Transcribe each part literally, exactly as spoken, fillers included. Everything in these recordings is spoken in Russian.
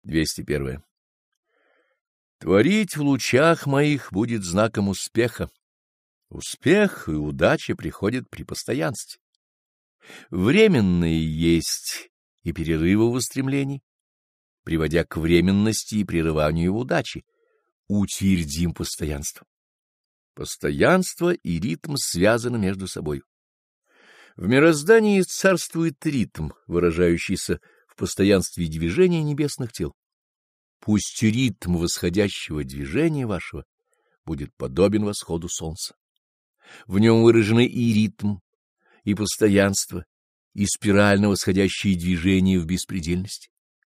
двести первое. Творить в лучах моих будет знаком успеха. Успех и удача приходят при постоянстве. Временные есть и перерывы в устремлении, приводя к временности и прерыванию в удаче. Утвердим постоянство. Постоянство и ритм связаны между собой. В мироздании царствует ритм, выражающийся в постоянстве движения небесных тел. Пусть ритм восходящего движения вашего будет подобен восходу солнца. В нем выражены и ритм, и постоянство, и спирально восходящие движения в беспредельности.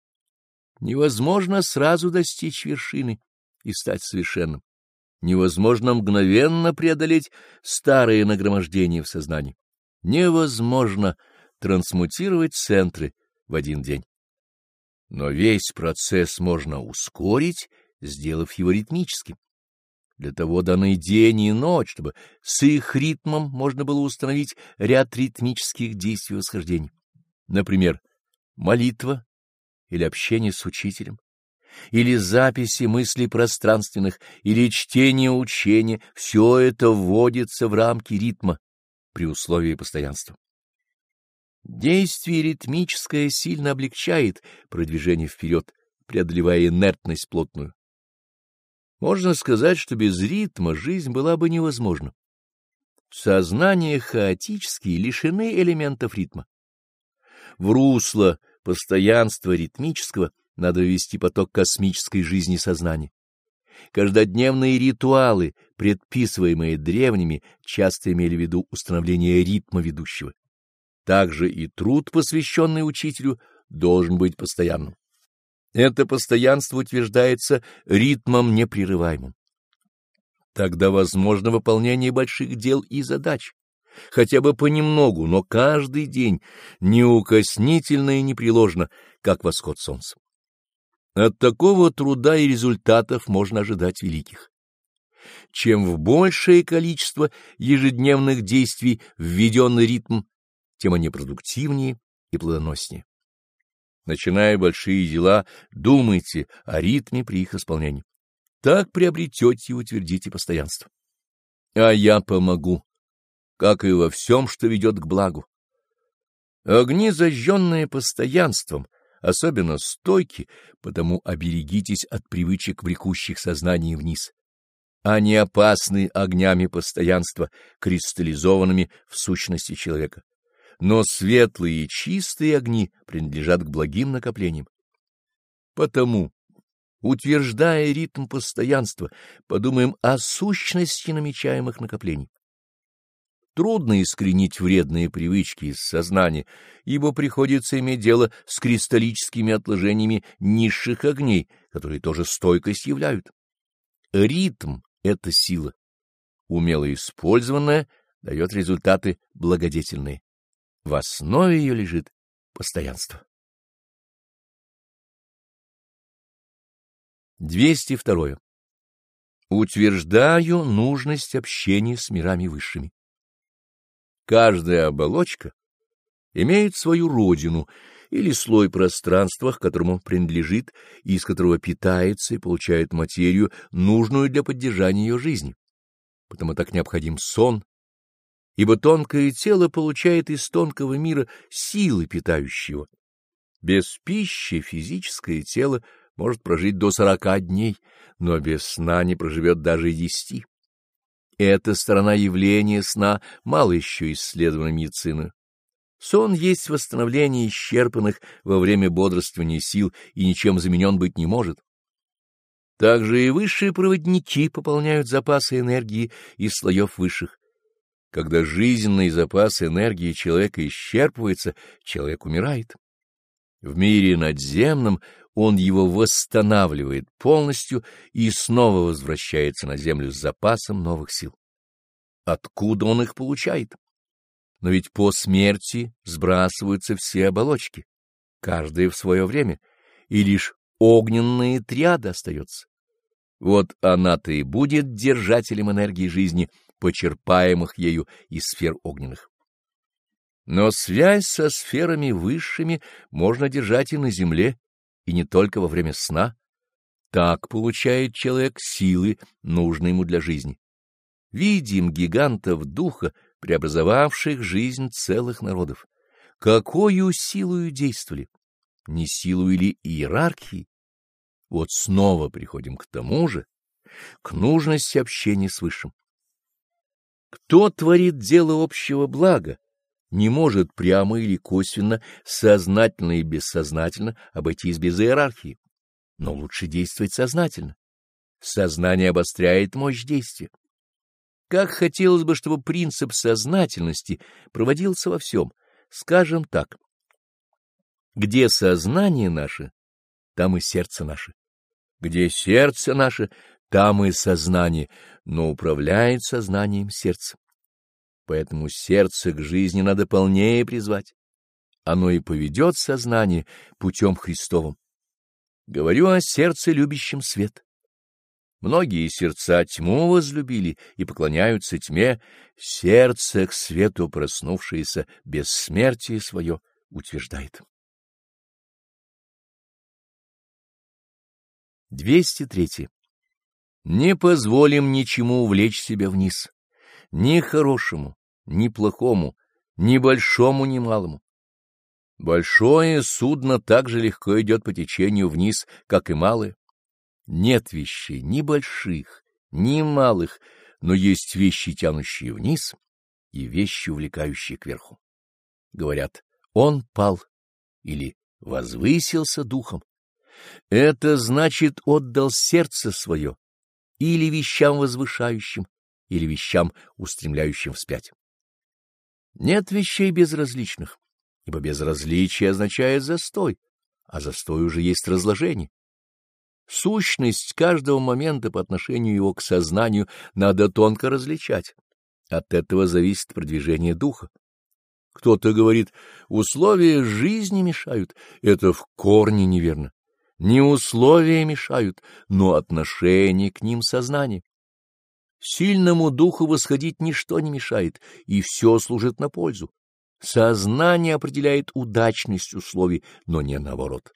Невозможно сразу достичь вершины и стать совершенным. Невозможно мгновенно преодолеть старые нагромождения в сознании. Невозможно трансмутировать центры в один день. Но весь процесс можно ускорить, сделав его ритмическим. Для того даны день и ночь, чтобы с их ритмом можно было установить ряд ритмических действий восхождения. Например, молитва или общение с учителем, или записи мыслей пространственных, или чтение учения — все это вводится в рамки ритма при условии постоянства. Действие ритмическое сильно облегчает продвижение вперед, преодолевая инертность плотную. Можно сказать, что без ритма жизнь была бы невозможна. Сознания хаотические лишены элементов ритма. В русло постоянства ритмического надо ввести поток космической жизни сознания. Каждодневные ритуалы, предписываемые древними, часто имели в виду установление ритма ведущего. Также и труд, посвященный учителю, должен быть постоянным. Это постоянство утверждается ритмом непрерываемым. Тогда возможно выполнение больших дел и задач, хотя бы понемногу, но каждый день, неукоснительно и непреложно, как восход солнца. От такого труда и результатов можно ожидать великих. Чем в большее количество ежедневных действий введенный ритм, тем они продуктивнее и плодоноснее. Начиная большие дела, думайте о ритме при их исполнении. Так приобретете и утвердите постоянство. А я помогу, как и во всем, что ведет к благу. Огни, зажженные постоянством, особенно стойки, потому оберегитесь от привычек, влекущих сознание вниз. Они опасны огнями постоянства, кристаллизованными в сущности человека. Но светлые и чистые огни принадлежат к благим накоплениям. Потому, утверждая ритм постоянства, подумаем о сущности намечаемых накоплений. Трудно искоренить вредные привычки из сознания, ибо приходится иметь дело с кристаллическими отложениями низших огней, которые тоже стойкость являют. Ритм — это сила. Умело использованная дает результаты благодетельные. В основе ее лежит постоянство. двести второе. Утверждаю нужность общения с мирами высшими. Каждая оболочка имеет свою родину или слой пространства, к которому принадлежит и из которого питается и получает материю, нужную для поддержания ее жизни. Потому так необходим сон, ибо тонкое тело получает из тонкого мира силы, питающие его. Без пищи физическое тело может прожить до сорока дней, но без сна не проживет даже и десяти. Эта сторона явления сна мало еще исследована медициной. Сон есть восстановление исчерпанных во время бодрствования сил и ничем заменен быть не может. Также и высшие проводники пополняют запасы энергии из слоев высших. Когда жизненный запас энергии человека исчерпывается, человек умирает. В мире надземном он его восстанавливает полностью и снова возвращается на землю с запасом новых сил. Откуда он их получает? Но ведь по смерти сбрасываются все оболочки, каждая в свое время, и лишь огненная триада остается. Вот она-то и будет держателем энергии жизни, почерпаемых ею из сфер огненных. Но связь со сферами высшими можно держать и на земле, и не только во время сна. Так получает человек силы, нужные ему для жизни. Видим гигантов духа, преобразовавших жизнь целых народов. Какою силою действовали? Не силу или иерархии? Вот снова приходим к тому же, к нужности общения с Высшим. Кто творит дело общего блага, не может прямо или косвенно, сознательно и бессознательно обойтись без иерархии. Но лучше действовать сознательно. Сознание обостряет мощь действия. Как хотелось бы, чтобы принцип сознательности проводился во всем. Скажем так, где сознание наше, там и сердце наше. Где сердце наше, там и сознание, но управляет сознанием сердце. Поэтому сердце к жизни надо полнее призвать. Оно и поведет сознание путем Христовым. Говорю о сердце, любящем свет. Многие сердца тьму возлюбили и поклоняются тьме, сердце к свету проснувшееся бессмертие свое утверждает. двести три. Не позволим ничему увлечь себя вниз, ни хорошему, ни плохому, ни большому, ни малому. Большое судно так же легко идет по течению вниз, как и малое. Нет вещей ни больших, ни малых, но есть вещи, тянущие вниз, и вещи, увлекающие кверху. Говорят, он пал или возвысился духом. Это значит, отдал сердце свое или вещам возвышающим, или вещам, устремляющим вспять. Нет вещей безразличных, ибо безразличие означает застой, а застой уже есть разложение. Сущность каждого момента по отношению его к сознанию надо тонко различать. От этого зависит продвижение духа. Кто-то говорит, условия жизни мешают. Это в корне неверно. Не условия мешают, но отношение к ним сознания. Сильному духу восходить ничто не мешает, и все служит на пользу. Сознание определяет удачность условий, но не наоборот.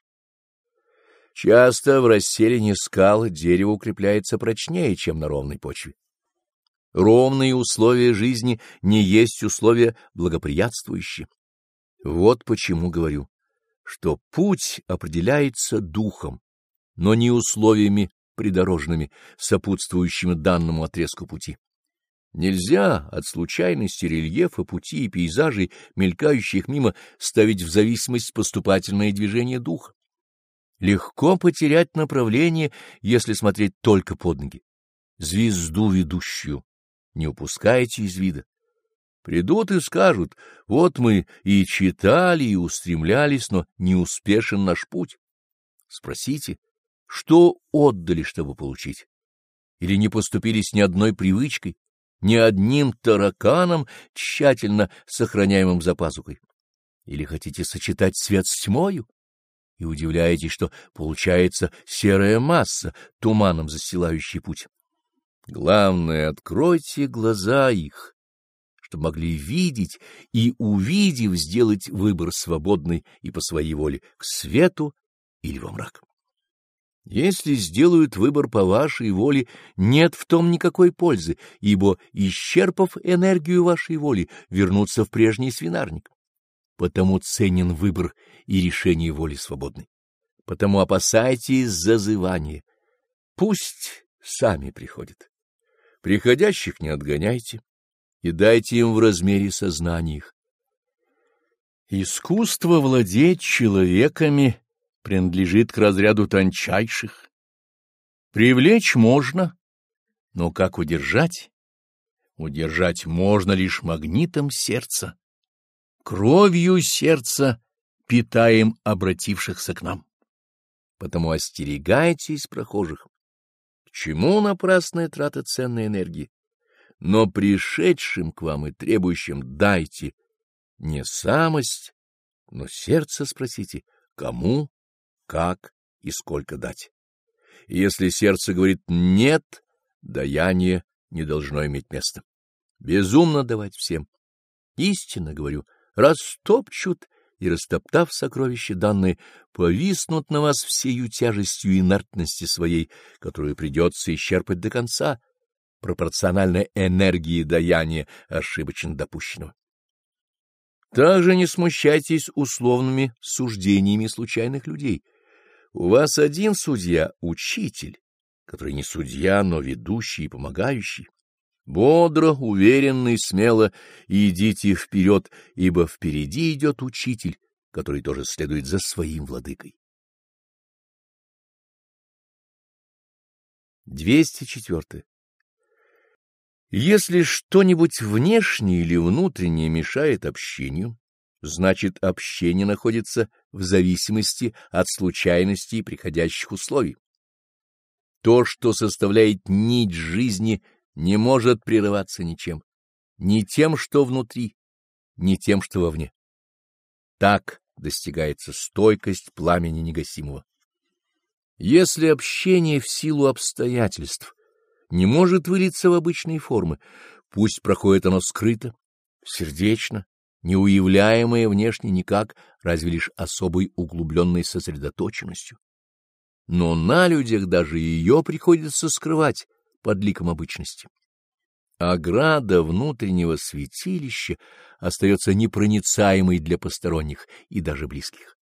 Часто в расселине скал дерево укрепляется прочнее, чем на ровной почве. Ровные условия жизни не есть условия благоприятствующие. Вот почему говорю, что путь определяется духом, но не условиями придорожными, сопутствующими данному отрезку пути. Нельзя от случайности рельефа пути и пейзажей, мелькающих мимо, ставить в зависимость поступательное движение духа. Легко потерять направление, если смотреть только под ноги. Звезду ведущую не упускайте из вида. Придут и скажут, вот мы и читали, и устремлялись, но не успешен наш путь. Спросите, что отдали, чтобы получить? Или не поступили с ни одной привычкой, ни одним тараканом, тщательно сохраняемым за пазухой? Или хотите сочетать свет с тьмою? И удивляетесь, что получается серая масса, туманом застилающий путь. Главное, откройте глаза их, чтобы могли видеть и, увидев, сделать выбор свободный и по своей воле к свету или во мрак. Если сделают выбор по вашей воле, нет в том никакой пользы, ибо, исчерпав энергию вашей воли, вернутся в прежний свинарник. Потому ценен выбор и решение воли свободной. Потому опасайтесь зазывания. Пусть сами приходят. Приходящих не отгоняйте и дайте им в размере сознания их. Искусство владеть человеками принадлежит к разряду тончайших. Привлечь можно, но как удержать? Удержать можно лишь магнитом сердца. Кровью сердца питаем обратившихся к нам. Потому остерегайтесь прохожих. К чему напрасная трата ценной энергии? Но пришедшим к вам и требующим дайте не самость, но сердце спросите, кому, как и сколько дать. И если сердце говорит «нет», даяние не должно иметь места. Безумно давать всем. Истинно говорю, растопчут и, растоптав сокровища данные, повиснут на вас всею тяжестью инертности своей, которую придется исчерпать до конца, пропорционально энергии даяния ошибочно допущенного. Также не смущайтесь условными суждениями случайных людей. У вас один судья — учитель, который не судья, но ведущий и помогающий. Бодро, уверенно и смело идите вперед, ибо впереди идет учитель, который тоже следует за своим владыкой. двести четыре. Если что-нибудь внешнее или внутреннее мешает общению, значит, общение находится в зависимости от случайностей и приходящих условий. То, что составляет нить жизни, не может прерываться ничем, ни тем, что внутри, ни тем, что вовне. Так достигается стойкость пламени негасимого. Если общение в силу обстоятельств не может вылиться в обычные формы, пусть проходит оно скрыто, сердечно, неуявляемое внешне никак, разве лишь особой углубленной сосредоточенностью. Но на людях даже ее приходится скрывать под ликом обычности. Ограда внутреннего святилища остается непроницаемой для посторонних и даже близких.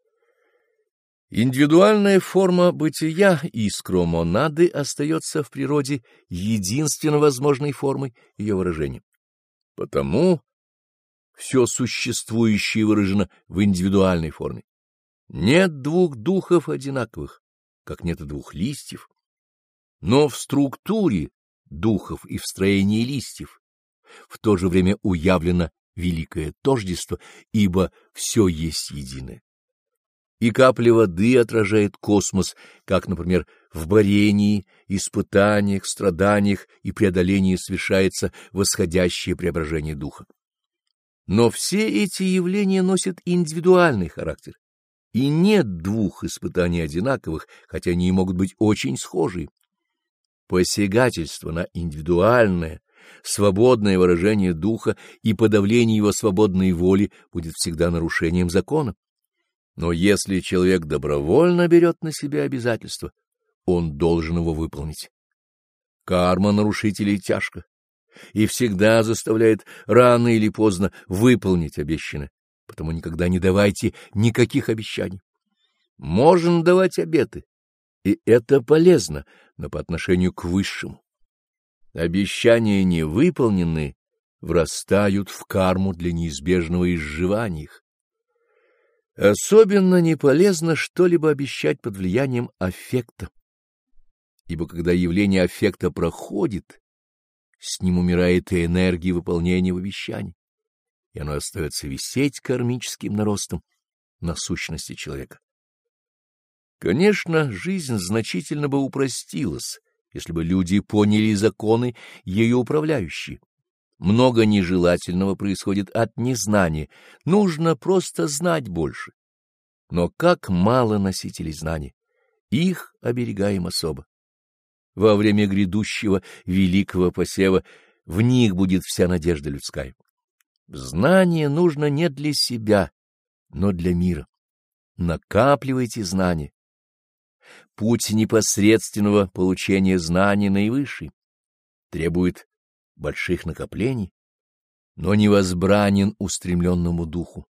Индивидуальная форма бытия искромонады остается в природе единственно возможной формой ее выражения. Потому все существующее выражено в индивидуальной форме. Нет двух духов одинаковых, как нет и двух листьев. Но в структуре духов и в строении листьев в то же время уявлено великое тождество, ибо все есть единое. И капля воды отражает космос, как, например, в борении, испытаниях, страданиях и преодолении совершается восходящее преображение духа. Но все эти явления носят индивидуальный характер, и нет двух испытаний одинаковых, хотя они и могут быть очень схожи. Посягательство на индивидуальное, свободное выражение духа и подавление его свободной воли будет всегда нарушением закона. Но если человек добровольно берет на себя обязательство, он должен его выполнить. Карма нарушителей тяжка и всегда заставляет рано или поздно выполнить обещанное, потому никогда не давайте никаких обещаний. Можно давать обеты, и это полезно, но по отношению к высшему. Обещания невыполненные врастают в карму для неизбежного изживания их. Особенно не полезно что-либо обещать под влиянием аффекта, ибо когда явление аффекта проходит, с ним умирает и энергия выполнения в обещании, и оно остается висеть кармическим наростом на сущности человека. Конечно, жизнь значительно бы упростилась, если бы люди поняли законы, ею управляющие. Много нежелательного происходит от незнания, нужно просто знать больше. Но как мало носителей знаний, их оберегаем особо. Во время грядущего великого посева в них будет вся надежда людская. Знание нужно не для себя, но для мира. Накапливайте знания. Путь непосредственного получения знаний наивысший требует больших накоплений, но невозбранен устремленному духу.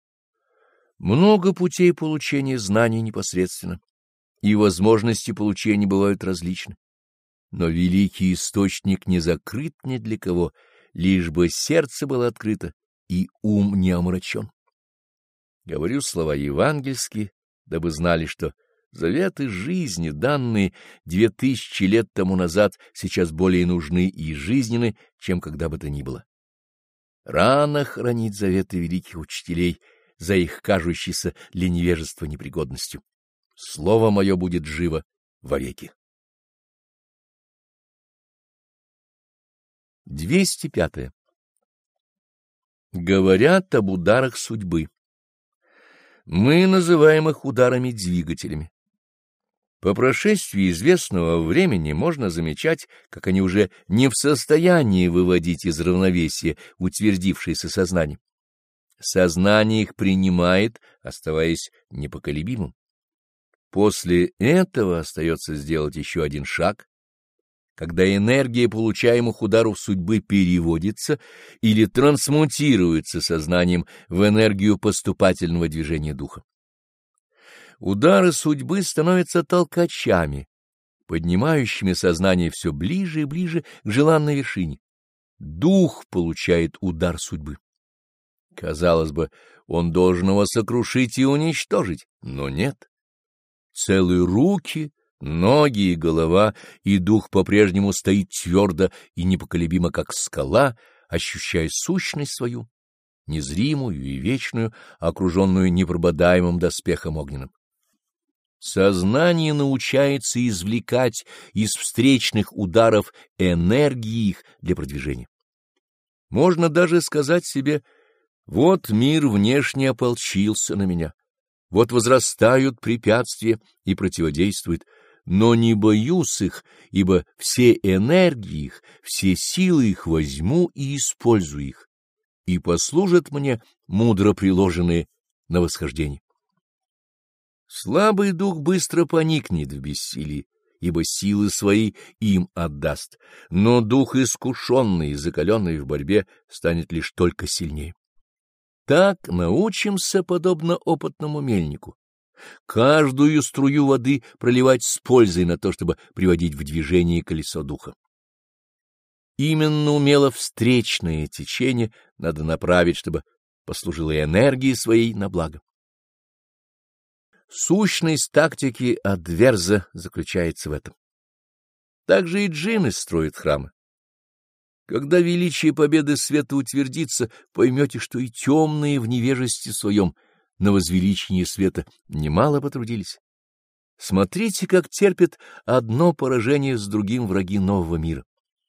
Много путей получения знаний непосредственно, и возможности получения бывают различны, но великий источник не закрыт ни для кого, лишь бы сердце было открыто и ум не омрачен. Говорю слова евангельские, дабы знали, что заветы жизни, данные две тысячи лет тому назад, сейчас более нужны и жизненны, чем когда бы то ни было. Рано хранить заветы великих учителей за их кажущейся для невежества непригодностью. Слово мое будет живо вовеки. двести пятое. Говорят об ударах судьбы. Мы называем их ударами-двигателями. По прошествии известного времени можно замечать, как они уже не в состоянии выводить из равновесия утвердившееся сознание. Сознание их принимает, оставаясь непоколебимым. После этого остается сделать еще один шаг, когда энергия получаемых ударов судьбы переводится или трансмутируется сознанием в энергию поступательного движения духа. Удары судьбы становятся толкачами, поднимающими сознание все ближе и ближе к желанной вершине. Дух получает удар судьбы. Казалось бы, он должен его сокрушить и уничтожить, но нет. Целые руки, ноги и голова, и дух по-прежнему стоит твердо и непоколебимо, как скала, ощущая сущность свою, незримую и вечную, окруженную непрободаемым доспехом огненным. Сознание научается извлекать из встречных ударов энергии их для продвижения. Можно даже сказать себе: вот мир внешне ополчился на меня, вот возрастают препятствия и противодействуют, но не боюсь их, ибо все энергии их, все силы их возьму и использую их, и послужат мне мудро приложенные на восхождение. Слабый дух быстро поникнет в бессилии, ибо силы свои им отдаст, но дух искушенный и закаленный в борьбе станет лишь только сильнее. Так научимся, подобно опытному мельнику, каждую струю воды проливать с пользой на то, чтобы приводить в движение колесо духа. Именно умело встречное течение надо направить, чтобы послужило энергией своей на благо. Сущность тактики Адверза заключается в этом. Также и джинны строят храмы. Когда величие победы света утвердится, поймете, что и темные в невежестве своем на возвеличение света немало потрудились. Смотрите, как терпят одно поражение с другим враги нового мира.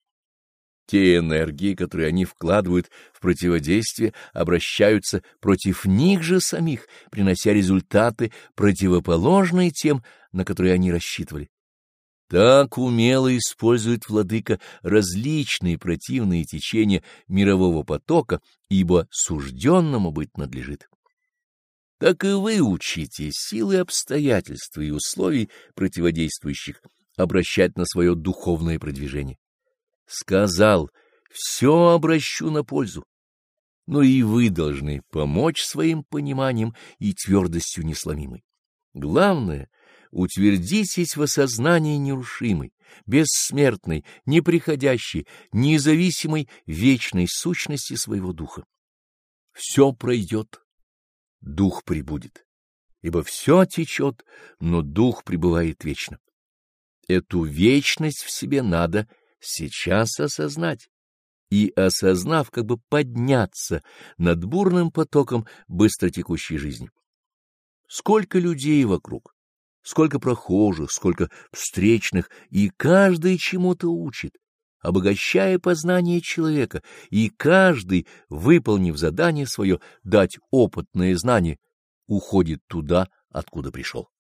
Те энергии, которые они вкладывают в противодействие, обращаются против них же самих, принося результаты, противоположные тем, на которые они рассчитывали. Так умело использует владыка различные противные течения мирового потока, ибо сужденному быть надлежит. Так и вы учите силы обстоятельств и условий противодействующих обращать на свое духовное продвижение. Сказал: все обращу на пользу, но и вы должны помочь своим пониманием и твердостью несломимой. Главное — утвердитесь в осознании нерушимой, бессмертной, неприходящей, независимой, вечной сущности своего духа. Все пройдет, дух пребудет, ибо все течет, но дух пребывает вечно. Эту вечность в себе надо сейчас осознать, и, осознав, как бы подняться над бурным потоком быстротекущей жизни. Сколько людей вокруг, сколько прохожих, сколько встречных, и каждый чему-то учит, обогащая познание человека, и каждый, выполнив задание свое, дать опытное знание, уходит туда, откуда пришел.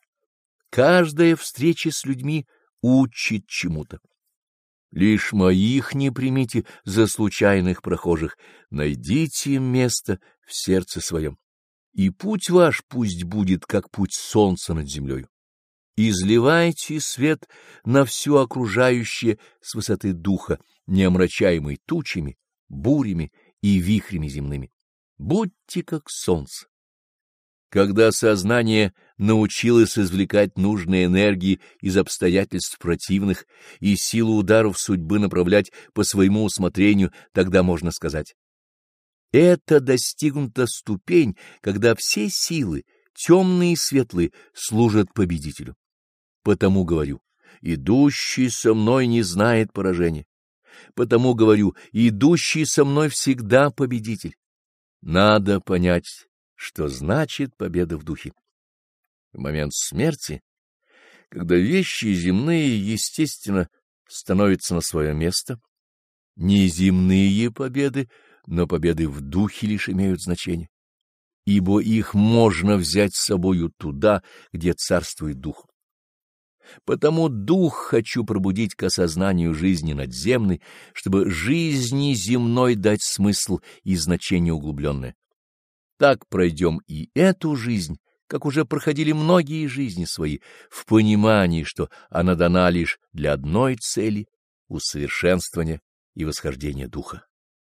Каждая встреча с людьми учит чему-то. Лишь моих не примите за случайных прохожих, найдите им место в сердце своем, и путь ваш пусть будет, как путь солнца над землей. Изливайте свет на все окружающее с высоты духа, не омрачаемый тучами, бурями и вихрями земными. Будьте как солнце. Когда сознание научилось извлекать нужные энергии из обстоятельств противных и силу ударов судьбы направлять по своему усмотрению, тогда можно сказать: это достигнута ступень, когда все силы, темные и светлые, служат победителю. Потому говорю: идущий со мной не знает поражения. Потому говорю: идущий со мной всегда победитель. Надо понять, что значит победа в духе. В момент смерти, когда вещи земные, естественно, становятся на свое место, не земные победы, но победы в духе лишь имеют значение, ибо их можно взять с собою туда, где царствует дух. Потому дух хочу пробудить к осознанию жизни надземной, чтобы жизни земной дать смысл и значение углубленное. Так пройдем и эту жизнь, как уже проходили многие жизни свои, в понимании, что она дана лишь для одной цели — усовершенствования и восхождения духа.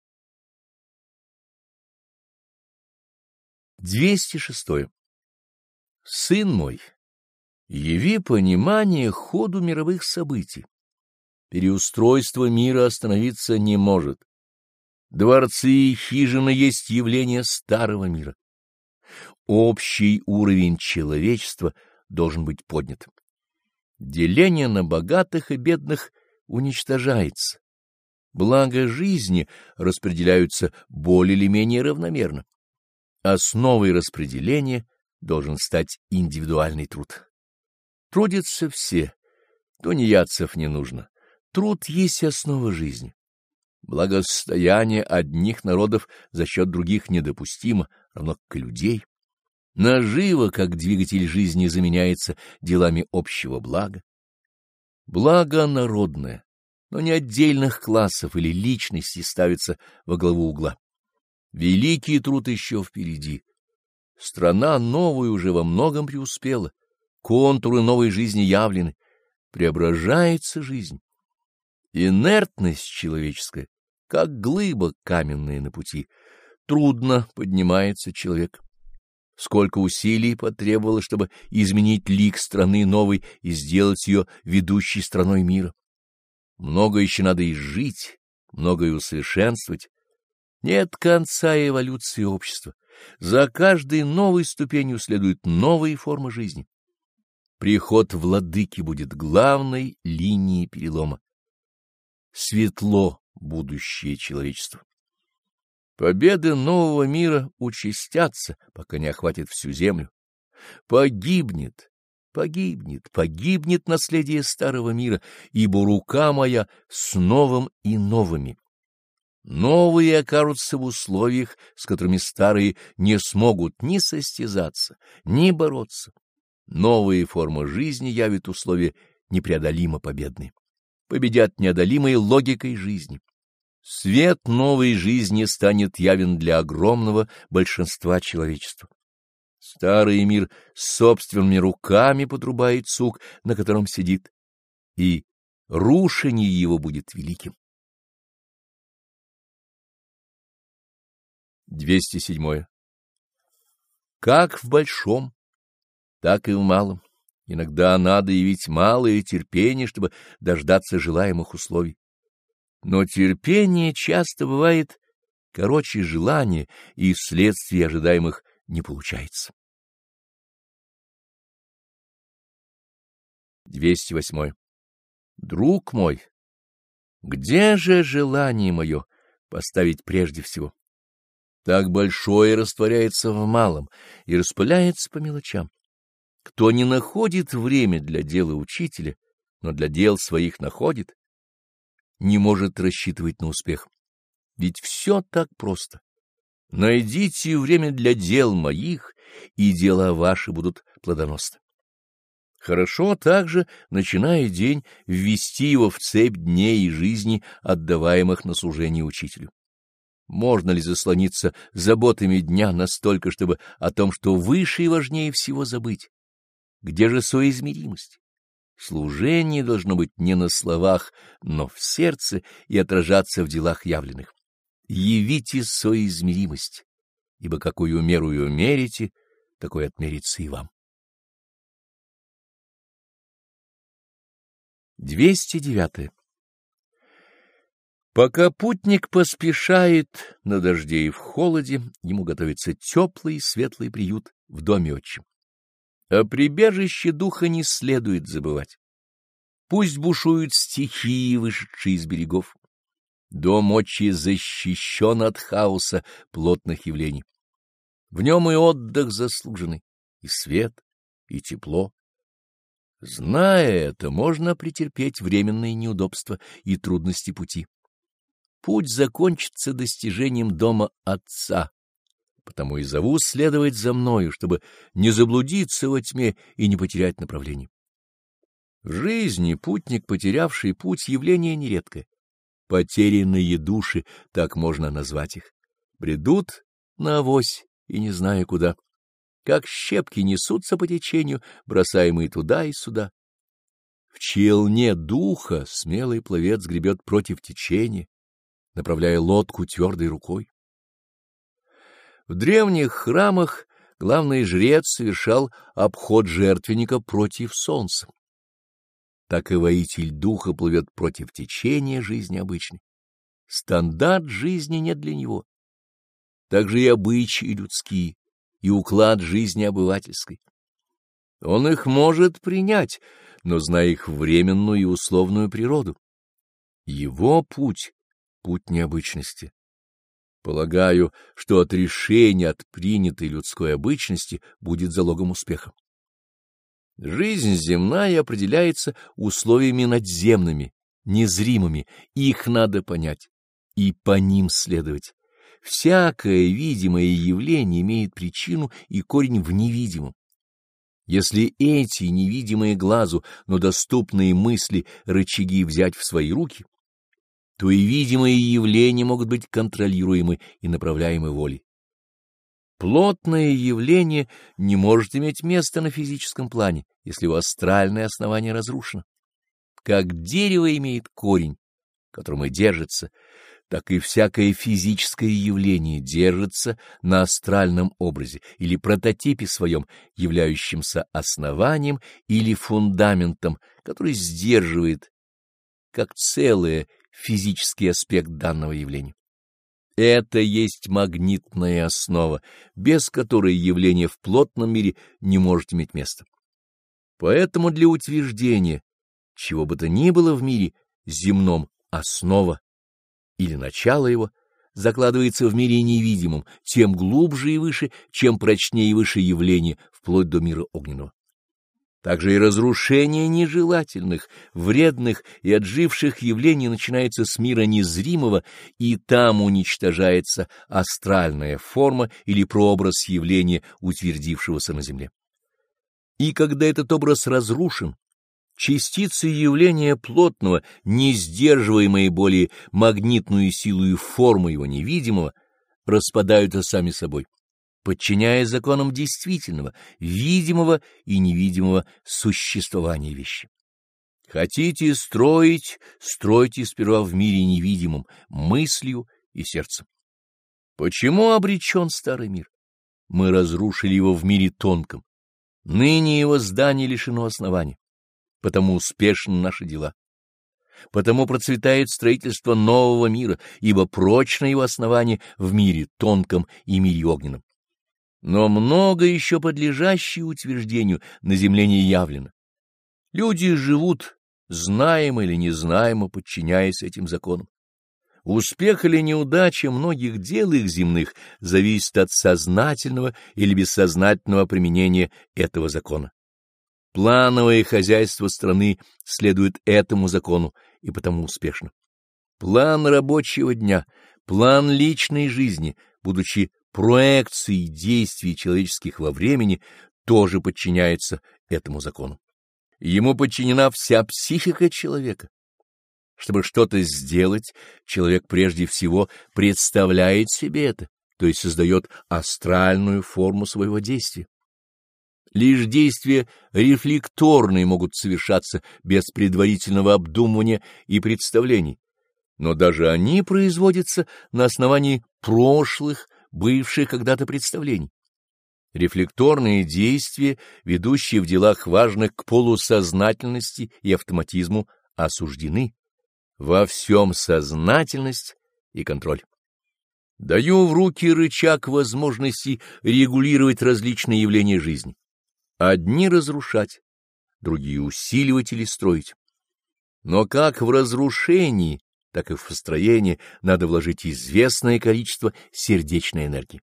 двести шестое. Сын мой, яви понимание ходу мировых событий. Переустройство мира остановиться не может. Дворцы и хижины есть явление старого мира. Общий уровень человечества должен быть поднят. Деление на богатых и бедных уничтожается. Блага жизни распределяются более или менее равномерно. Основой распределения должен стать индивидуальный труд. Трудятся все, тунеядцев не нужно. Труд есть основа жизни. Благосостояние одних народов за счет других недопустимо, равно как и людей. Наживо, как двигатель жизни, заменяется делами общего блага. Благо народное, но не отдельных классов или личностей ставится во главу угла. Великий труд еще впереди. Страна новая уже во многом преуспела, контуры новой жизни явлены, преображается жизнь. Инертность человеческая, как глыба каменная на пути, трудно поднимается человек. Сколько усилий потребовалось, чтобы изменить лик страны новой и сделать ее ведущей страной мира. Много еще надо изжить, многое усовершенствовать. Нет конца эволюции общества. За каждой новой ступенью следуют новые формы жизни. Приход владыки будет главной линией перелома. Светло будущее человечества. Победы нового мира участятся, пока не охватит всю землю. Погибнет, погибнет, погибнет наследие старого мира, ибо рука моя с новым и новыми. Новые окажутся в условиях, с которыми старые не смогут ни состязаться, ни бороться. Новые формы жизни явят условия непреодолимо победные. Победят неодолимой логикой жизни. Свет новой жизни станет явен для огромного большинства человечества. Старый мир собственными руками подрубает сук, на котором сидит, и рушение его будет великим. двести седьмое. Как в большом, так и в малом. Иногда надо явить малое терпение, чтобы дождаться желаемых условий. Но терпение часто бывает короче желания, и вследствие ожидаемых не получается. двести восьмое. Друг мой, где же желание мое поставить прежде всего? Так большое растворяется в малом и распыляется по мелочам. Кто не находит время для дела учителя, но для дел своих находит, не может рассчитывать на успех. Ведь все так просто. Найдите время для дел моих, и дела ваши будут плодоносны. Хорошо также, начиная день, ввести его в цепь дней и жизни, отдаваемых на служение учителю. Можно ли заслониться заботами дня настолько, чтобы о том, что выше и важнее всего, забыть? Где же соизмеримость? Служение должно быть не на словах, но в сердце и отражаться в делах явленных. Явите соизмеримость, ибо какую меру ее мерите, такой отмерится и вам. двести девятое. Пока путник поспешает на дожде и в холоде, ему готовится теплый и светлый приют в доме отчим. О прибежище духа не следует забывать. Пусть бушуют стихии, вышедшие из берегов. Дом отчий защищен от хаоса плотных явлений. В нем и отдых заслуженный, и свет, и тепло. Зная это, можно претерпеть временные неудобства и трудности пути. Путь закончится достижением дома Отца, потому и зову следовать за мною, чтобы не заблудиться во тьме и не потерять направление. В жизни путник, потерявший путь, явление нередкое. Потерянные души, так можно назвать их, бредут наавось и не зная куда, как щепки несутся по течению, бросаемые туда и сюда. В челне духа смелый пловец гребет против течения, направляя лодку твердой рукой. В древних храмах главный жрец совершал обход жертвенника против солнца. Так и воитель духа плывет против течения жизни обычной. Стандарт жизни нет для него. Так же и обычаи людские, и уклад жизни обывательской. Он их может принять, но зная их временную и условную природу. Его путь — путь необычности. Полагаю, что отрешение от принятой людской обычности будет залогом успеха. Жизнь земная определяется условиями надземными, незримыми, их надо понять и по ним следовать. Всякое видимое явление имеет причину и корень в невидимом. Если эти невидимые глазу, но доступные мысли рычаги взять в свои руки, то и видимые явления могут быть контролируемы и направляемы волей. Плотное явление не может иметь места на физическом плане, если его астральное основание разрушено. Как дерево имеет корень, которым и держится, так и всякое физическое явление держится на астральном образе или прототипе своем, являющемся основанием или фундаментом, который сдерживает как целое физический аспект данного явления. Это есть магнитная основа, без которой явление в плотном мире не может иметь места. Поэтому для утверждения чего бы то ни было в мире земном основа или начало его закладывается в мире невидимом, тем глубже и выше, чем прочнее и выше явление, вплоть до мира огненного. Также и разрушение нежелательных, вредных и отживших явлений начинается с мира незримого, и там уничтожается астральная форма или прообраз явления, утвердившегося на земле. И когда этот образ разрушен, частицы явления плотного, не сдерживаемые более магнитную силу и форму его невидимого, распадаются сами собой, подчиняясь законам действительного, видимого и невидимого существования вещи. Хотите строить, стройте сперва в мире невидимом, мыслью и сердцем. Почему обречен старый мир? Мы разрушили его в мире тонком. Ныне его здание лишено основания. Потому успешны наши дела. Потому процветает строительство нового мира, ибо прочно его основание в мире тонком и мире огненном. Но много еще подлежащее утверждению на земле не явлено. Люди живут, знаемо или незнаемо, подчиняясь этим законам. Успех или неудача многих дел их земных зависит от сознательного или бессознательного применения этого закона. Плановое хозяйство страны следует этому закону и потому успешно. План рабочего дня, план личной жизни, будучи проекцией действий человеческих во времени, тоже подчиняется этому закону. Ему подчинена вся психика человека. Чтобы что-то сделать, человек прежде всего представляет себе это, то есть создает астральную форму своего действия. Лишь действия рефлекторные могут совершаться без предварительного обдумывания и представлений, но даже они производятся на основании прошлых, бывших когда-то представлений. Рефлекторные действия, ведущие в делах важных к полусознательности и автоматизму, осуждены. Во всем сознательность и контроль. Даю в руки рычаг возможности регулировать различные явления жизни. Одни разрушать, другие усиливать или строить. Но как в разрушении, так и в построении надо вложить известное количество сердечной энергии.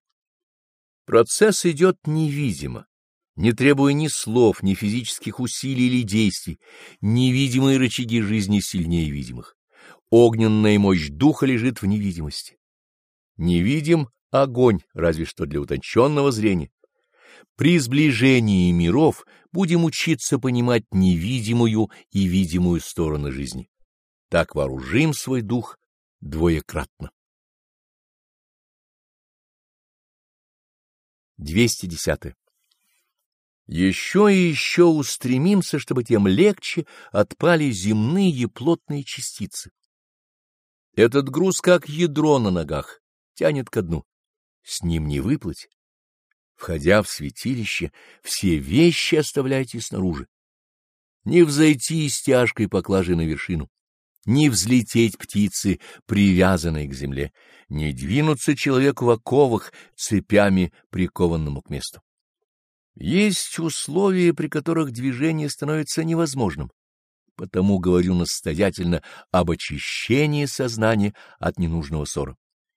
Процесс идет невидимо, не требуя ни слов, ни физических усилий или действий. Невидимые рычаги жизни сильнее видимых. Огненная мощь духа лежит в невидимости. Невидим огонь, разве что для утонченного зрения. При сближении миров будем учиться понимать невидимую и видимую стороны жизни. Так вооружим свой дух двоекратно. двести десятое. Еще и еще устремимся, чтобы тем легче отпали земные плотные частицы. Этот груз, как ядро на ногах, тянет ко дну. С ним не выплыть. Входя в святилище, все вещи оставляйте снаружи. Не взойти с тяжкой поклажей на вершину, не взлететь птицы, привязанной к земле, не двинуться человеку в оковах, цепями прикованному к месту. Есть условия, при которых движение становится невозможным. Потому говорю настоятельно об очищении сознания от ненужного ссора.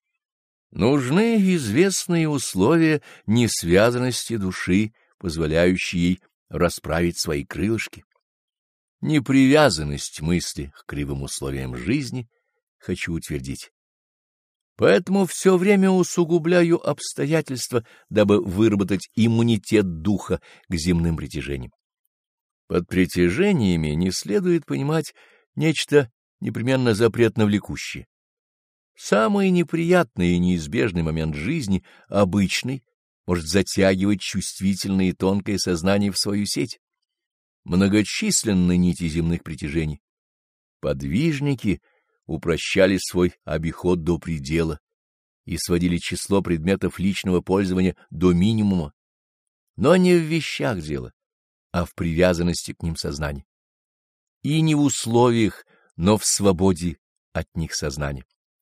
Нужны известные условия несвязанности души, позволяющие ей расправить свои крылышки. Непривязанность мысли к кривым условиям жизни хочу утвердить. Поэтому все время усугубляю обстоятельства, дабы выработать иммунитет духа к земным притяжениям. Под притяжениями не следует понимать нечто непременно запретно влекущее. Самый неприятный и неизбежный момент жизни, обычный, может затягивать чувствительное и тонкое сознание в свою сеть. Многочисленны нити земных притяжений. Подвижники упрощали свой обиход до предела и сводили число предметов личного пользования до минимума, но не в вещах дело, а в привязанности к ним сознания. И не в условиях, но в свободе от них сознания.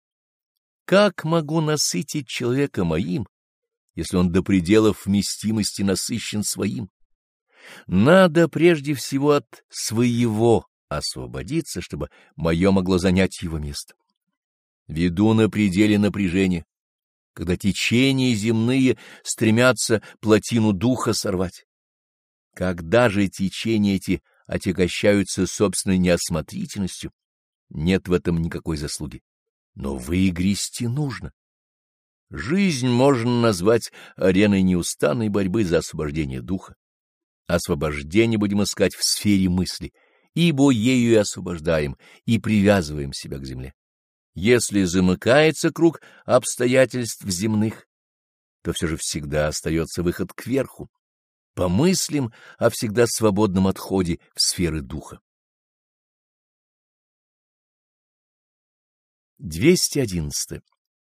Как могу насытить человека моим, если он до пределов вместимости насыщен своим? Надо прежде всего от своего освободиться, чтобы мое могло занять его место. Веду на пределе напряжения, когда течения земные стремятся плотину духа сорвать. Когда же течения эти отягощаются собственной неосмотрительностью, нет в этом никакой заслуги. Но выгрести нужно. Жизнь можно назвать ареной неустанной борьбы за освобождение духа. Освобождение будем искать в сфере мысли, ибо ею и освобождаем, и привязываем себя к земле. Если замыкается круг обстоятельств земных, то все же всегда остается выход кверху. Помыслим о всегда свободном отходе в сферы духа. двести одиннадцатое.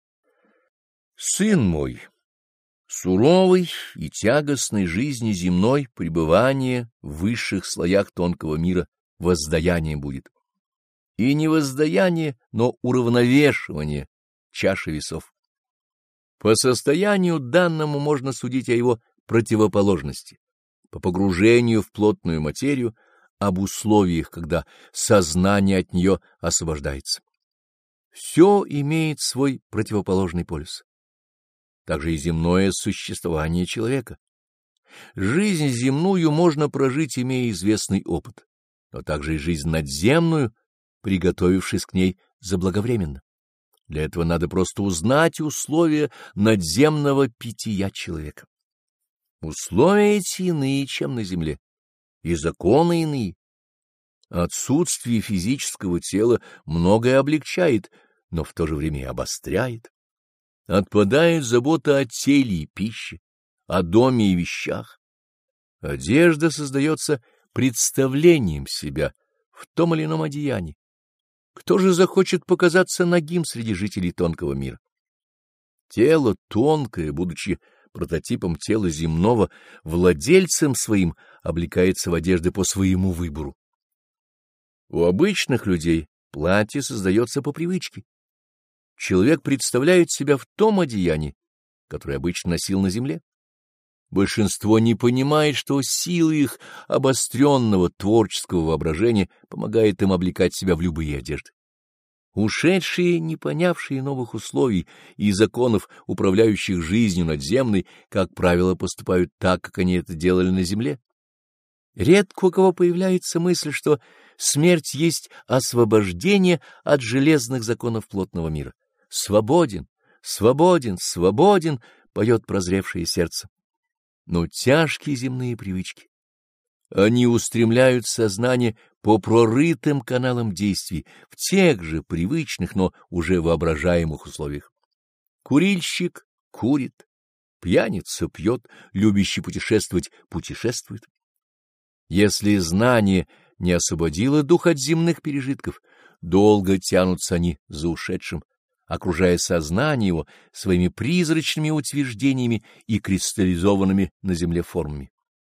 Сын мой, суровой и тягостной жизни земной пребывание в высших слоях тонкого мира воздаяние будет. И не воздаяние, но уравновешивание чаши весов. По состоянию данному можно судить о его противоположности, по погружению в плотную материю, об условиях, когда сознание от нее освобождается. Все имеет свой противоположный полюс. Также и земное существование человека. Жизнь земную можно прожить, имея известный опыт, но также и жизнь надземную, приготовившись к ней заблаговременно. Для этого надо просто узнать условия надземного пития человека. Условия эти иные, чем на земле, и законы иные. Отсутствие физического тела многое облегчает, но в то же время и обостряет. Отпадает забота о теле и пище, о доме и вещах. Одежда создается представлением себя в том или ином одеянии. Кто же захочет показаться нагим среди жителей тонкого мира? Тело тонкое, будучи прототипом тела земного, владельцем своим облекается в одежды по своему выбору. У обычных людей платье создается по привычке. Человек представляет себя в том одеянии, которое обычно носил на земле. Большинство не понимает, что сила их обостренного творческого воображения помогает им облекать себя в любые одежды. Ушедшие, не понявшие новых условий и законов, управляющих жизнью надземной, как правило, поступают так, как они это делали на земле. Редко у кого появляется мысль, что смерть есть освобождение от железных законов плотного мира. Свободен, свободен, свободен, поет прозревшее сердце. Но тяжкие земные привычки. Они устремляют сознание по прорытым каналам действий в тех же привычных, но уже воображаемых условиях. Курильщик курит, Пьяница пьет, любящий путешествовать путешествует. Если знание не освободило дух от земных пережитков, долго тянутся они за ушедшим, окружая сознание его своими призрачными утверждениями и кристаллизованными на земле формами.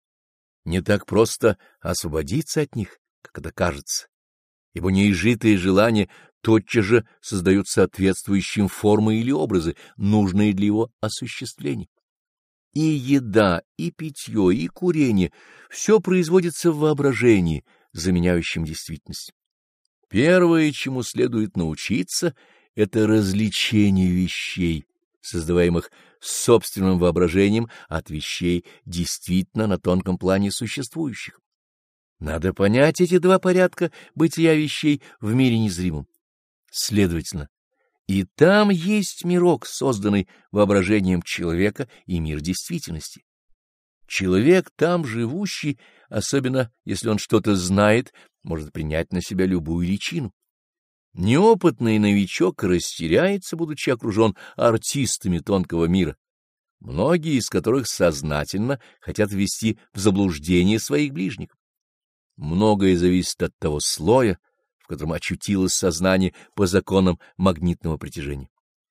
Не так просто освободиться от них, как это кажется, ибо неизжитые желания тотчас же создают соответствующим формы или образы, нужные для его осуществления. И еда, и питье, и курение — все производится в воображении, заменяющем действительность. Первое, чему следует научиться, — это развлечение вещей, создаваемых собственным воображением от вещей, действительно на тонком плане существующих. Надо понять эти два порядка бытия вещей в мире незримом. Следовательно, и там есть мирок, созданный воображением человека, и мир действительности. Человек, там живущий, особенно если он что-то знает, может принять на себя любую личину. Неопытный новичок растеряется, будучи окружен артистами тонкого мира, многие из которых сознательно хотят ввести в заблуждение своих ближних. Многое зависит от того слоя, в котором очутилось сознание по законам магнитного притяжения.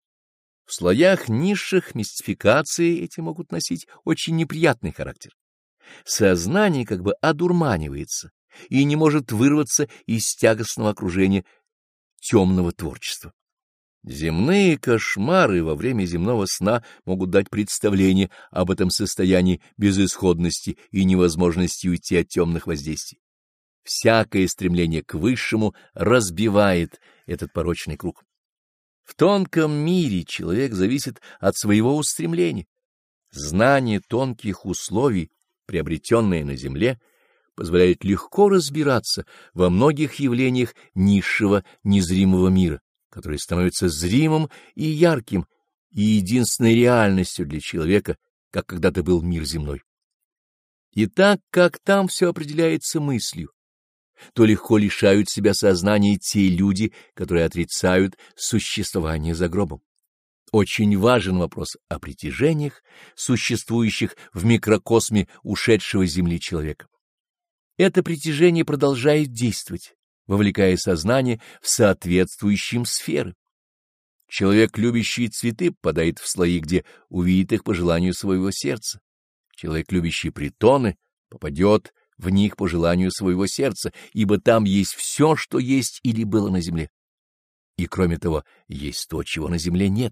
В слоях низших мистификации эти могут носить очень неприятный характер. Сознание как бы одурманивается и не может вырваться из тягостного окружения темного творчества. Земные кошмары во время земного сна могут дать представление об этом состоянии безысходности и невозможности уйти от темных воздействий. Всякое стремление к высшему разбивает этот порочный круг. В тонком мире человек зависит от своего устремления. Знание тонких условий, приобретенное на земле, позволяет легко разбираться во многих явлениях низшего незримого мира, который становится зримым и ярким, и единственной реальностью для человека, как когда-то был мир земной. И так как там все определяется мыслью, то легко лишают себя сознания те люди, которые отрицают существование за гробом. Очень важен вопрос о притяжениях, существующих в микрокосме ушедшего с Земли человека. Это притяжение продолжает действовать, вовлекая сознание в соответствующие им сферы. Человек, любящий цветы, попадает в слои, где увидит их по желанию своего сердца. Человек, любящий притоны, попадет в них по желанию своего сердца, ибо там есть все, что есть или было на земле. И, кроме того, есть то, чего на земле нет.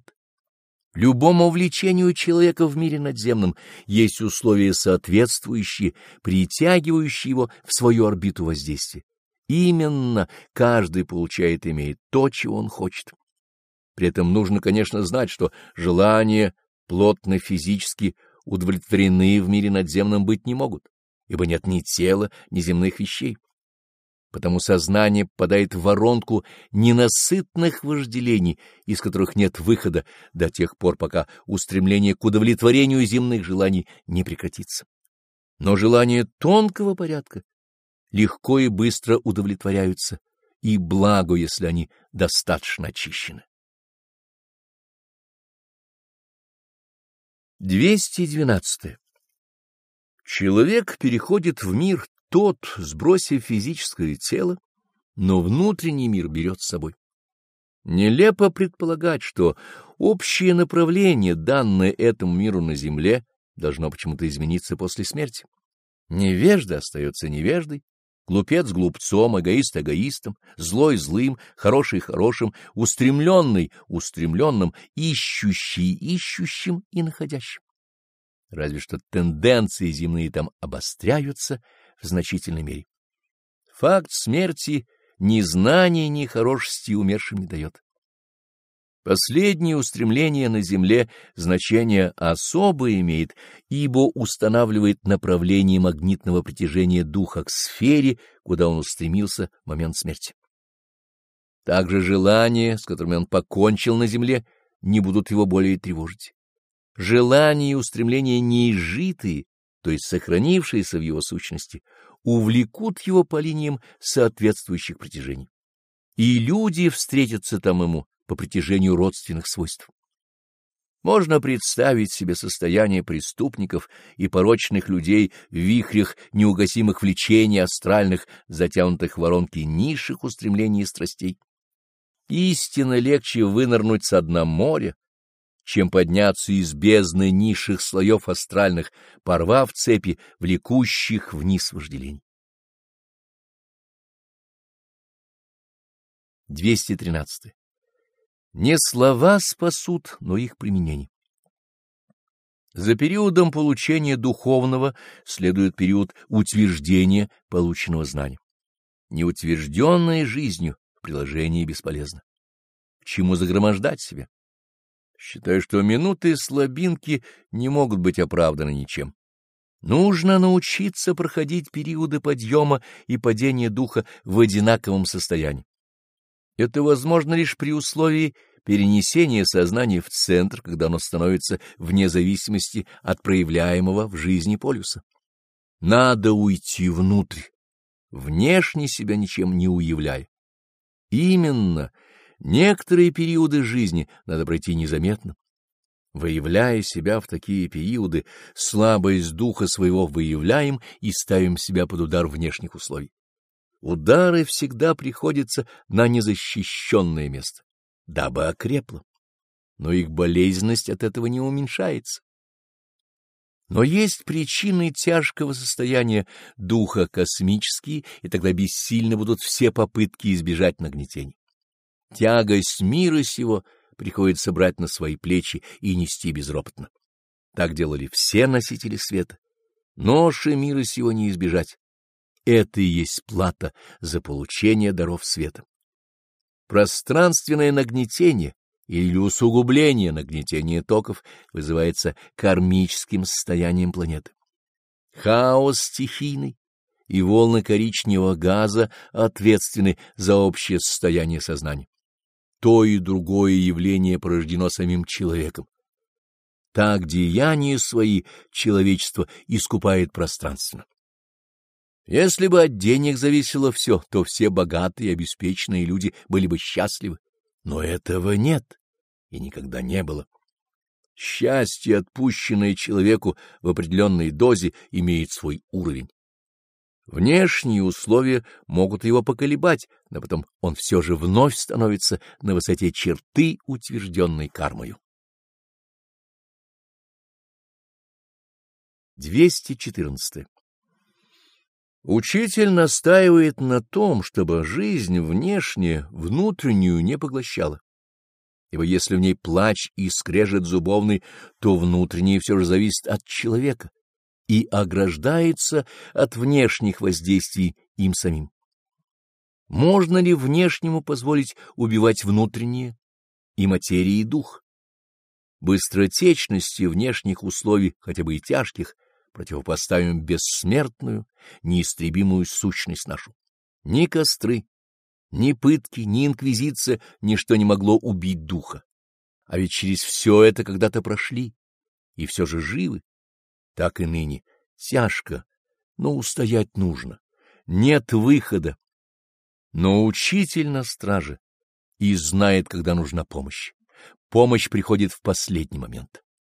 Любому влечению человека в мире надземном есть условия соответствующие, притягивающие его в свою орбиту воздействия. Именно каждый получает и имеет то, чего он хочет. При этом нужно, конечно, знать, что желания плотно физически удовлетворены в мире надземном быть не могут, ибо нет ни тела, ни земных вещей. Потому сознание попадает в воронку ненасытных вожделений, из которых нет выхода до тех пор, пока устремление к удовлетворению земных желаний не прекратится. Но желания тонкого порядка легко и быстро удовлетворяются, и благо, если они достаточно очищены. двести двенадцать. Человек переходит в мир тот, сбросив физическое тело, но внутренний мир берет с собой. Нелепо предполагать, что общее направление, данное этому миру на земле, должно почему-то измениться после смерти. Невежда остается невеждой, глупец глупцом, эгоист эгоистом, злой злым, хороший хорошим, устремленный устремленным, ищущий ищущим и находящим. Разве что тенденции земные там обостряются в значительной мере. Факт смерти ни знания, ни хорошести умершим не дает. Последнее устремление на земле значение особое имеет, ибо устанавливает направление магнитного притяжения духа к сфере, куда он устремился в момент смерти. Также желания, с которыми он покончил на земле, не будут его более тревожить. Желания и устремления неизжитые, то есть сохранившиеся в его сущности, увлекут его по линиям соответствующих притяжений. И люди встретятся там ему по притяжению родственных свойств. Можно представить себе состояние преступников и порочных людей в вихрях неугасимых влечений астральных, затянутых в воронки низших устремлений и страстей. Истинно легче вынырнуть со дна моря, чем подняться из бездны низших слоев астральных, порвав цепи влекущих вниз вожделений. двести тринадцать. Не слова спасут, но их применение. За периодом получения духовного следует период утверждения полученного знания. Неутвержденное жизнью в приложении бесполезно. К чему загромождать себя? Считаю, что минуты слабинки не могут быть оправданы ничем. Нужно научиться проходить периоды подъема и падения духа в одинаковом состоянии. Это возможно лишь при условии перенесения сознания в центр, когда оно становится вне зависимости от проявляемого в жизни полюса. Надо уйти внутрь, внешне себя ничем не уявляя. Именно некоторые периоды жизни надо пройти незаметно. Выявляя себя в такие периоды, слабость духа своего выявляем и ставим себя под удар внешних условий. Удары всегда приходятся на незащищенное место, дабы окрепло, но их болезненность от этого не уменьшается. Но есть причины тяжкого состояния духа космические, и тогда бессильны будут все попытки избежать нагнетений. Тягость мира сего приходится брать на свои плечи и нести безропотно. Так делали все носители света. Ноши мира сего не избежать. Это и есть плата за получение даров света. Пространственное нагнетение или усугубление нагнетения токов вызывается кармическим состоянием планеты. Хаос стихийный и волны коричневого газа ответственны за общее состояние сознания. То и другое явление порождено самим человеком. Так деяния свои человечество искупает пространственно. Если бы от денег зависело все, то все богатые и обеспеченные люди были бы счастливы. Но этого нет и никогда не было. Счастье, отпущенное человеку в определенной дозе, имеет свой уровень. Внешние условия могут его поколебать, но потом он все же вновь становится на высоте черты, утвержденной кармою. двести четырнадцать. Учитель настаивает на том, чтобы жизнь внешне внутреннюю не поглощала. Ибо если в ней плач и скрежет зубовный, то внутреннее все же зависит от человека и ограждается от внешних воздействий им самим. Можно ли внешнему позволить убивать внутреннее и материи, и дух? Быстротечности внешних условий, хотя бы и тяжких, противопоставим бессмертную, неистребимую сущность нашу. Ни костры, ни пытки, ни инквизиция, ничто не могло убить духа. А ведь через все это когда-то прошли, и все же живы. Так и ныне. Тяжко, но устоять нужно. Нет выхода. Но учитель на страже и знает, когда нужна помощь. Помощь приходит в последний момент.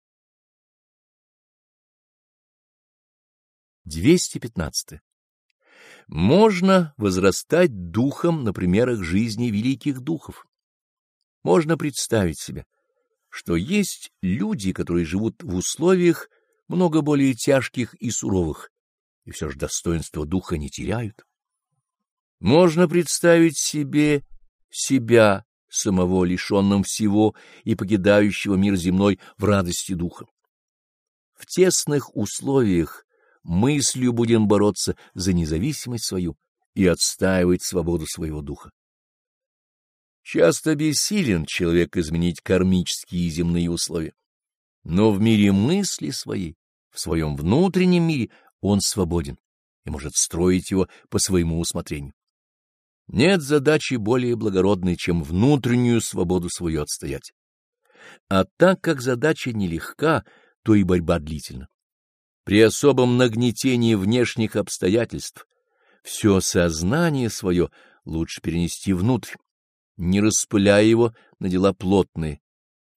двести пятнадцать. Можно возрастать духом на примерах жизни великих духов. Можно представить себе, что есть люди, которые живут в условиях много более тяжких и суровых, и все же достоинство духа не теряют. Можно представить себе себя, самого лишенным всего и покидающего мир земной в радости духа. В тесных условиях мыслью будем бороться за независимость свою и отстаивать свободу своего духа. Часто бессилен человек изменить кармические и земные условия, но в мире мысли своей, в своем внутреннем мире он свободен и может строить его по своему усмотрению. Нет задачи более благородной, чем внутреннюю свободу свою отстоять. А так как задача нелегка, то и борьба длительна. При особом нагнетении внешних обстоятельств все сознание свое лучше перенести внутрь, не распыляя его на дела плотные,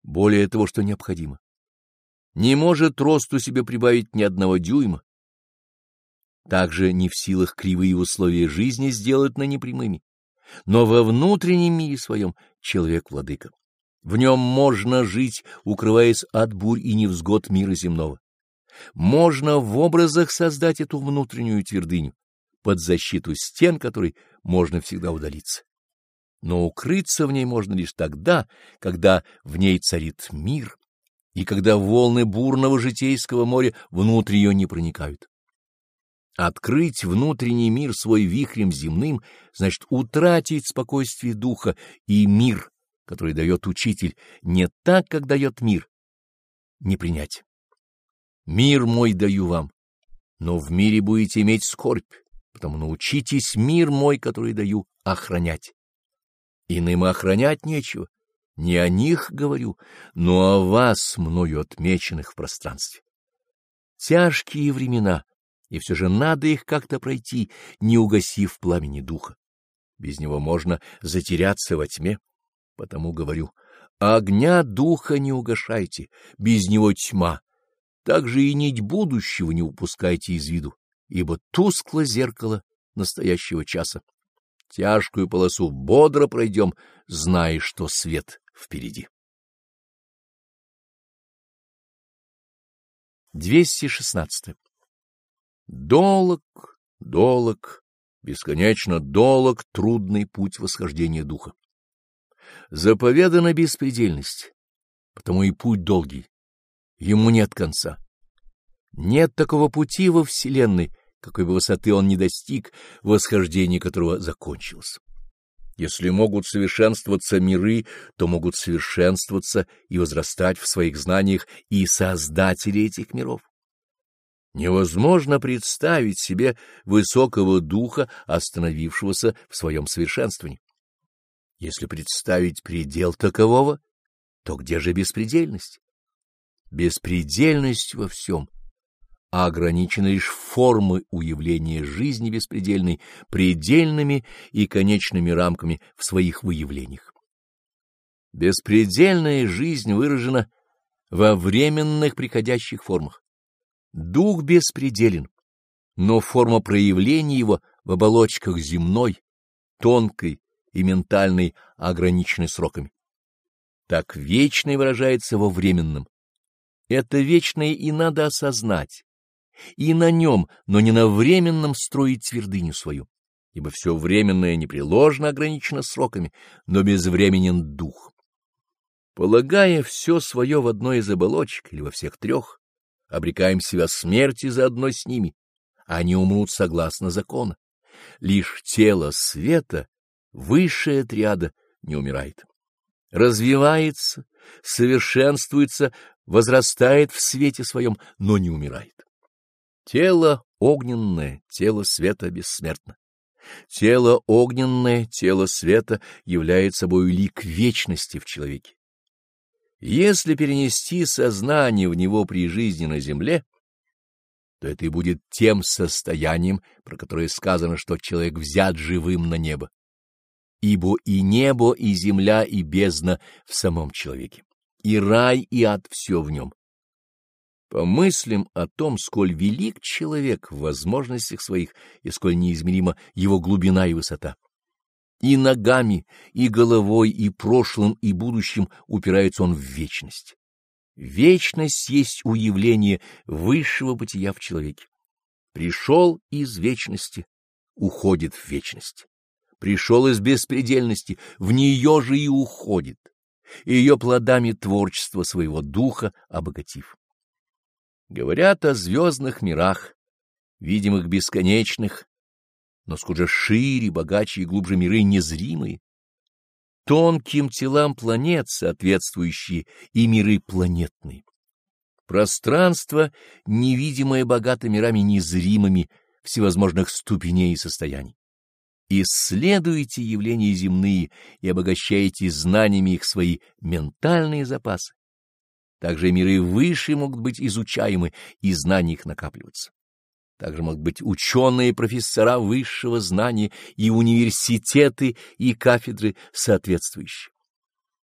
более того, что необходимо. Не может росту себе прибавить ни одного дюйма. Также не в силах кривые условия жизни сделать на непрямыми. Но во внутреннем мире своем человек владыка. В нем можно жить, укрываясь от бурь и невзгод мира земного. Можно в образах создать эту внутреннюю твердыню, под защиту стен которой можно всегда удалиться. Но укрыться в ней можно лишь тогда, когда в ней царит мир, и когда волны бурного житейского моря внутрь ее не проникают. Открыть внутренний мир свой вихрем земным значит утратить спокойствие духа и мир, который дает учитель, не так, как дает мир, не принять. Мир мой даю вам, но в мире будете иметь скорбь, потому научитесь мир мой, который даю, охранять. Иным охранять нечего, не о них говорю, но о вас, мною отмеченных в пространстве. Тяжкие времена, и все же надо их как-то пройти, не угасив пламени духа. Без него можно затеряться во тьме, потому говорю, огня духа не угашайте, без него тьма. Также и нить будущего не упускайте из виду, ибо тускло зеркало настоящего часа. Тяжкую полосу бодро пройдем, зная, что свет впереди. двести шестнадцать. Долог, долог, бесконечно долог трудный путь восхождения духа. Заповедана беспредельность, потому и путь долгий, ему нет конца. Нет такого пути во Вселенной, какой бы высоты он ни достиг, восхождение которого закончилось. Если могут совершенствоваться миры, то могут совершенствоваться и возрастать в своих знаниях и создатели этих миров. Невозможно представить себе высокого духа, остановившегося в своем совершенствовании. Если представить предел такового, то где же беспредельность? Беспредельность во всем, а ограничены лишь формы уявления жизни беспредельной предельными и конечными рамками в своих выявлениях. Беспредельная жизнь выражена во временных приходящих формах. Дух беспределен, но форма проявления его в оболочках земной, тонкой и ментальной ограничены сроками. Так вечное выражается во временном. Это вечное и надо осознать, и на нем, но не на временном строить твердыню свою, ибо все временное непреложно ограничено сроками, но безвременен дух. Полагая все свое в одной из оболочек или во всех трех, обрекаем себя смерти заодно с ними, они умрут согласно закону. Лишь тело света, высшая триада, не умирает. Развивается, совершенствуется, возрастает в свете своем, но не умирает. Тело огненное, тело света бессмертно. Тело огненное, тело света является собой лик вечности в человеке. Если перенести сознание в него при жизни на земле, то это и будет тем состоянием, про которое сказано, что человек взят живым на небо. Ибо и небо, и земля, и бездна в самом человеке, и рай, и ад все в нем. Помыслим о том, сколь велик человек в возможностях своих, и сколь неизмерима его глубина и высота. И ногами, и головой, и прошлым, и будущим упирается он в вечность. Вечность есть уявление высшего бытия в человеке. Пришел из вечности, уходит в вечность. Пришел из беспредельности, в нее же и уходит, ее плодами творчества своего духа обогатив. Говорят о звездных мирах, видимых бесконечных, но сколько шире, богаче и глубже миры незримые, тонким телам планет соответствующие и миры планетные. Пространство, невидимое богато мирами незримыми всевозможных ступеней и состояний. Исследуйте явления земные и обогащайте знаниями их свои ментальные запасы. Также миры высшие могут быть изучаемы и знания их накапливаться. Также могут быть ученые, профессора высшего знания и университеты и кафедры соответствующие.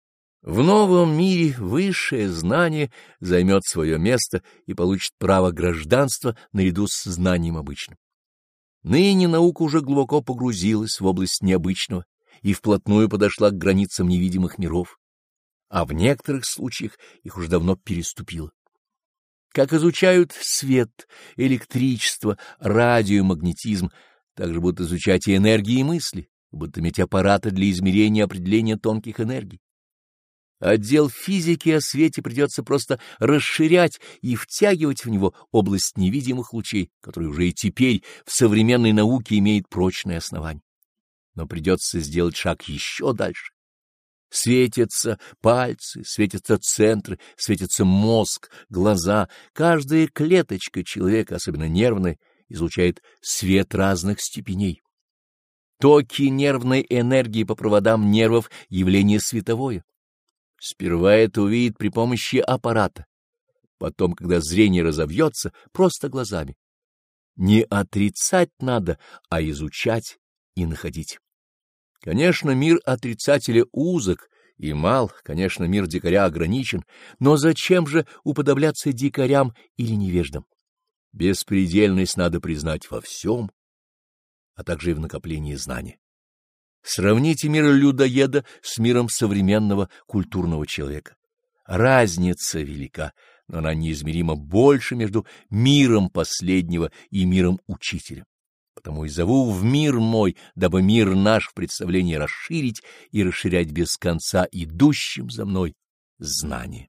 В новом мире высшее знание займет свое место и получит право гражданства наряду с знанием обычным. Ныне наука уже глубоко погрузилась в область необычного и вплотную подошла к границам невидимых миров, а в некоторых случаях их уже давно переступила. Как изучают свет, электричество, радиомагнетизм, так же будут изучать и энергии мысли, будут иметь аппараты для измерения и определения тонких энергий. Отдел физики о свете придется просто расширять и втягивать в него область невидимых лучей, которые уже и теперь в современной науке имеет прочное основание. Но придется сделать шаг еще дальше. Светятся пальцы, светятся центры, светится мозг, глаза. Каждая клеточка человека, особенно нервная, излучает свет разных степеней. Токи нервной энергии по проводам нервов — явление световое. Сперва это увидит при помощи аппарата, потом, когда зрение разовьется, просто глазами. Не отрицать надо, а изучать и находить. Конечно, мир отрицателя узок и мал, конечно, мир дикаря ограничен, но зачем же уподобляться дикарям или невеждам? Беспредельность надо признать во всем, а также и в накоплении знания. Сравните мир людоеда с миром современного культурного человека. Разница велика, но она неизмеримо больше между миром последнего и миром учителя. Потому и зову в мир мой, дабы мир наш в представлении расширить и расширять без конца идущим за мной знание.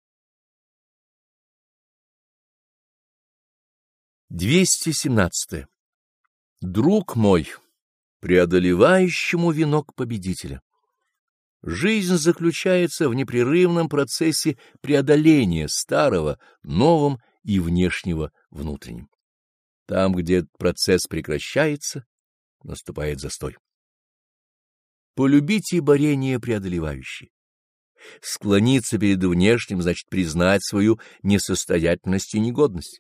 двести семнадцатое. Друг мой, преодолевающему венок победителя. Жизнь заключается в непрерывном процессе преодоления старого новым и внешнего внутренним. Там, где этот процесс прекращается, наступает застой. Полюбите борение преодолевающее. Склониться перед внешним значит признать свою несостоятельность и негодность.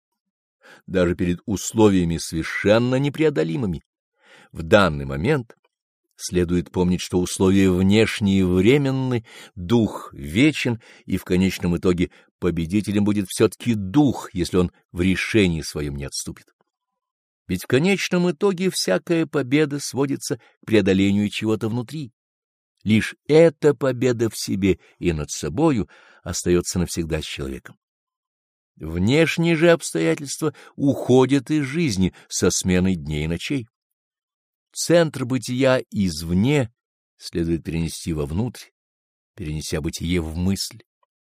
Даже перед условиями совершенно непреодолимыми. В данный момент следует помнить, что условия внешние временны, дух вечен, и в конечном итоге победителем будет все-таки дух, если он в решении своем не отступит. Ведь в конечном итоге всякая победа сводится к преодолению чего-то внутри. Лишь эта победа в себе и над собою остается навсегда с человеком. Внешние же обстоятельства уходят из жизни со сменой дней и ночей. Центр бытия извне следует перенести вовнутрь, перенеся бытие в мысль.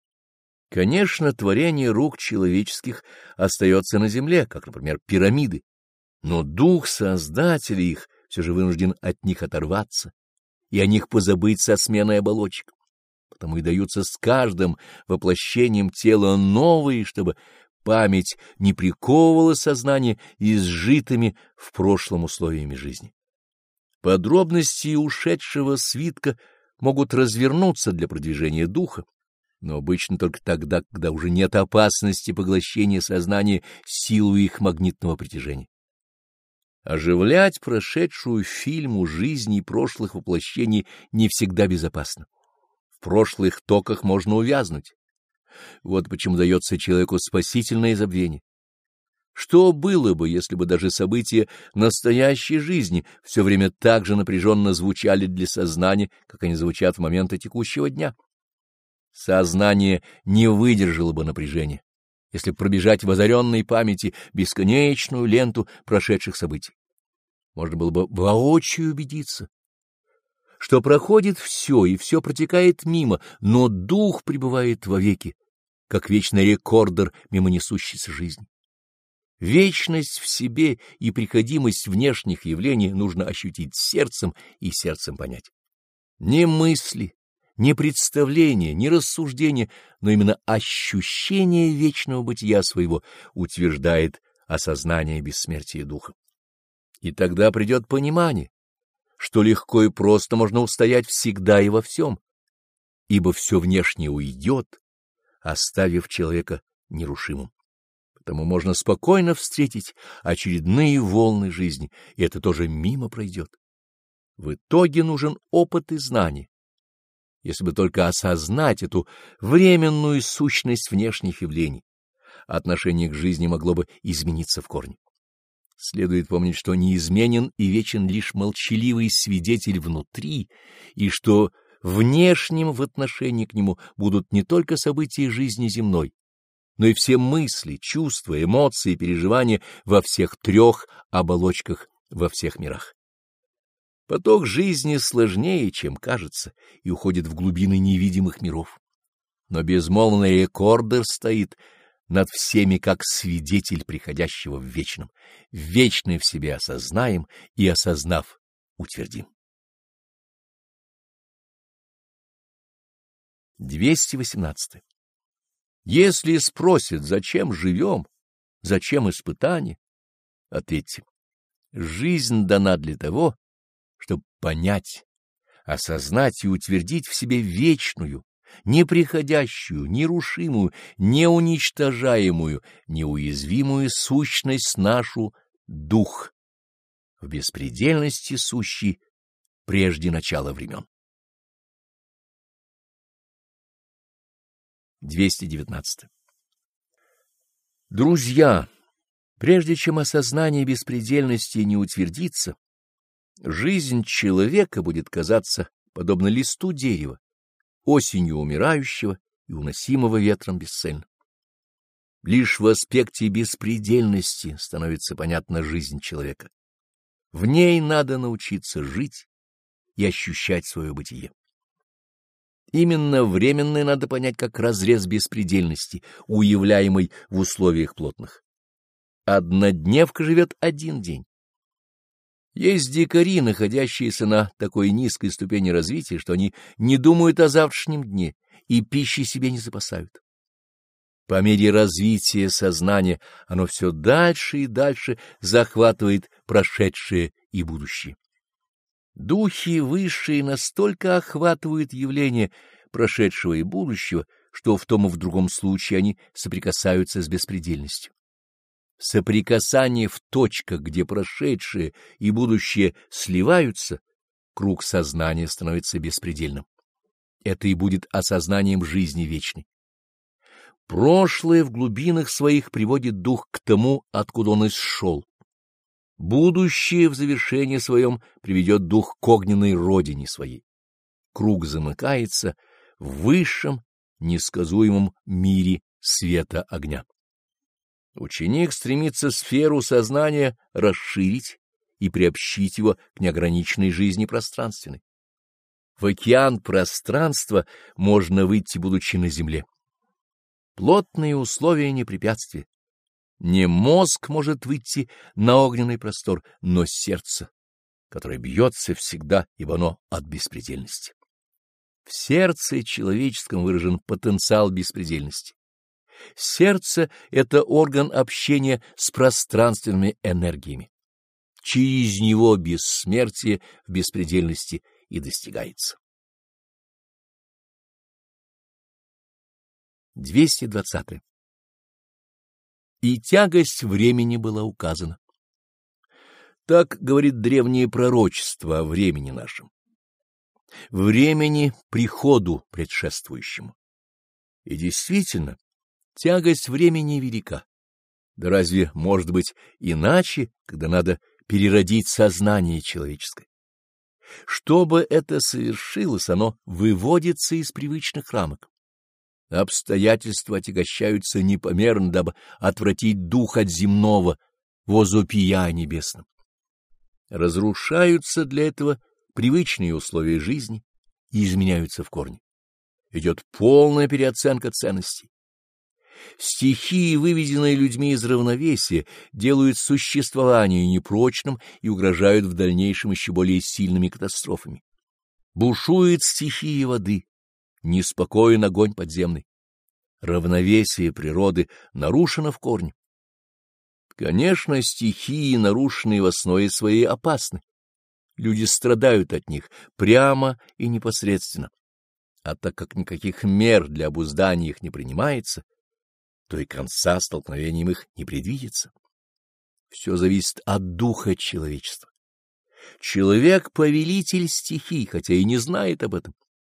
Конечно, творение рук человеческих остается на земле, как, например, пирамиды, но дух создателя их все же вынужден от них оторваться и о них позабыть со сменой оболочек. Потому и даются с каждым воплощением тела новые, чтобы память не приковывала сознание изжитыми в прошлом условиями жизни. Подробности ушедшего свитка могут развернуться для продвижения духа, но обычно только тогда, когда уже нет опасности поглощения сознания силой их магнитного притяжения. Оживлять прошедшую фильму жизни прошлых воплощений не всегда безопасно. В прошлых токах можно увязнуть. Вот почему дается человеку спасительное забвение. Что было бы, если бы даже события настоящей жизни все время так же напряженно звучали для сознания, как они звучат в моменты текущего дня? Сознание не выдержало бы напряжения, если пробежать в озаренной памяти бесконечную ленту прошедших событий. Можно было бы воочию убедиться, что проходит все, и все протекает мимо, но дух пребывает вовеки, как вечный рекордер мимо несущейся жизни. Вечность в себе и приходимость внешних явлений нужно ощутить сердцем и сердцем понять. Не мысли, не представления, не рассуждения, но именно ощущение вечного бытия своего утверждает осознание бессмертия духа. И тогда придет понимание, что легко и просто можно устоять всегда и во всем, ибо все внешнее уйдет, оставив человека нерушимым. Потому можно спокойно встретить очередные волны жизни, и это тоже мимо пройдет. В итоге нужен опыт и знание. если бы только осознать эту временную сущность внешних явлений, отношение к жизни могло бы измениться в корне. Следует помнить, что неизменен и вечен лишь молчаливый свидетель внутри, и что внешним в отношении к нему будут не только события жизни земной, но и все мысли, чувства, эмоции, переживания во всех трех оболочках, во всех мирах. Поток жизни сложнее, чем кажется, и уходит в глубины невидимых миров. Но безмолвный рекордер стоит над всеми как свидетель приходящего в вечном. Вечное в себе осознаем и, осознав, утвердим. двести восемнадцать. Если спросят, зачем живем, зачем испытания, ответьте: жизнь дана для того, чтобы понять, осознать и утвердить в себе вечную, неприходящую, нерушимую, неуничтожаемую, неуязвимую сущность нашу дух, в беспредельности сущий прежде начала времен. двести девятнадцать. Друзья, прежде чем осознание беспредельности не утвердится, жизнь человека будет казаться подобно листу дерева, осенью умирающего и уносимого ветром бесцельно. Лишь в аспекте беспредельности становится понятна жизнь человека. В ней надо научиться жить и ощущать свое бытие. Именно временное надо понять как разрез беспредельности, уявляемый в условиях плотных. Однодневка живет один день. Есть дикари, находящиеся на такой низкой ступени развития, что они не думают о завтрашнем дне и пищи себе не запасают. По мере развития сознания оно все дальше и дальше захватывает прошедшее и будущее. Духи высшие настолько охватывают явления прошедшего и будущего, что в том и в другом случае они соприкасаются с беспредельностью. Соприкасание в точках, где прошедшее и будущее сливаются, круг сознания становится беспредельным. Это и будет осознанием жизни вечной. Прошлое в глубинах своих приводит дух к тому, откуда он исшел. Будущее в завершении своем приведет дух к огненной родине своей. Круг замыкается в высшем, несказуемом мире света огня. Ученик стремится сферу сознания расширить и приобщить его к неограниченной жизни пространственной. В океан пространства можно выйти, будучи на земле. Плотные условия не препятствия. Не мозг может выйти на огненный простор, но сердце, которое бьется всегда, ибо оно от беспредельности. В сердце человеческом выражен потенциал беспредельности. Сердце — это орган общения с пространственными энергиями. Через него бессмертие в беспредельности и достигается. двести двадцать. И тягость времени была указана. Так говорит древнее пророчество о времени нашем. Времени приходу предшествующему. И действительно, тягость времени велика. Да разве может быть иначе, когда надо переродить сознание человеческое? Чтобы это совершилось, оно выводится из привычных рамок. Обстоятельства отягощаются непомерно, дабы отвратить дух от земного, возопия небесным. Разрушаются для этого привычные условия жизни и изменяются в корне. Идет полная переоценка ценностей. Стихии, выведенные людьми из равновесия, делают существование непрочным и угрожают в дальнейшем еще более сильными катастрофами. Бушует стихия воды, неспокоен огонь подземный. Равновесие природы нарушено в корне. Конечно, стихии, нарушенные в основе своей, опасны. Люди страдают от них прямо и непосредственно. А так как никаких мер для обуздания их не принимается, то и конца столкновением их не предвидится. Все зависит от духа человечества. Человек — повелитель стихий, хотя и не знает об этом.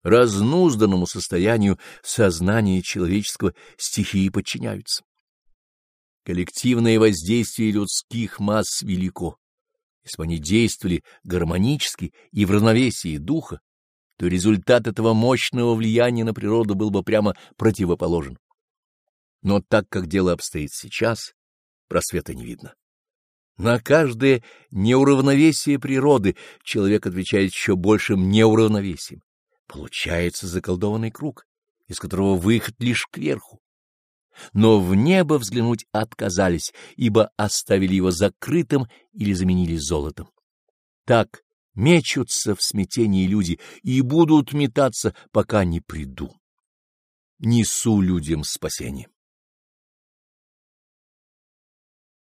разнузданному состоянию сознания человеческого стихии подчиняются. Коллективное воздействие людских масс велико. Если бы они действовали гармонически и в равновесии духа, то результат этого мощного влияния на природу был бы прямо противоположен. Но так как дело обстоит сейчас, просвета не видно. На каждое неуравновесие природы человек отвечает еще большим неуравновесием. Получается заколдованный круг, из которого выход лишь кверху. Но в небо взглянуть отказались, ибо оставили его закрытым или заменили золотом. Так мечутся в смятении люди и будут метаться, пока не приду. Несу людям спасение.